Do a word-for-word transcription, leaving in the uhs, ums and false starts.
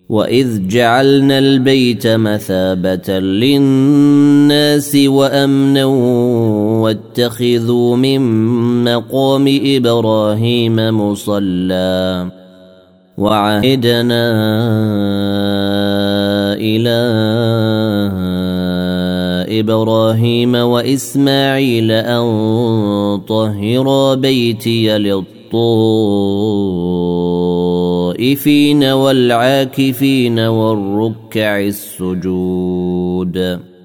وإذ جعلنا البيت مثابة للناس وأمنا واتخذوا من مقام إبراهيم مصلى وعهدنا إلى إبراهيم وإسماعيل أن طهرا بيتي للطائفين والعاكفين والركع السجود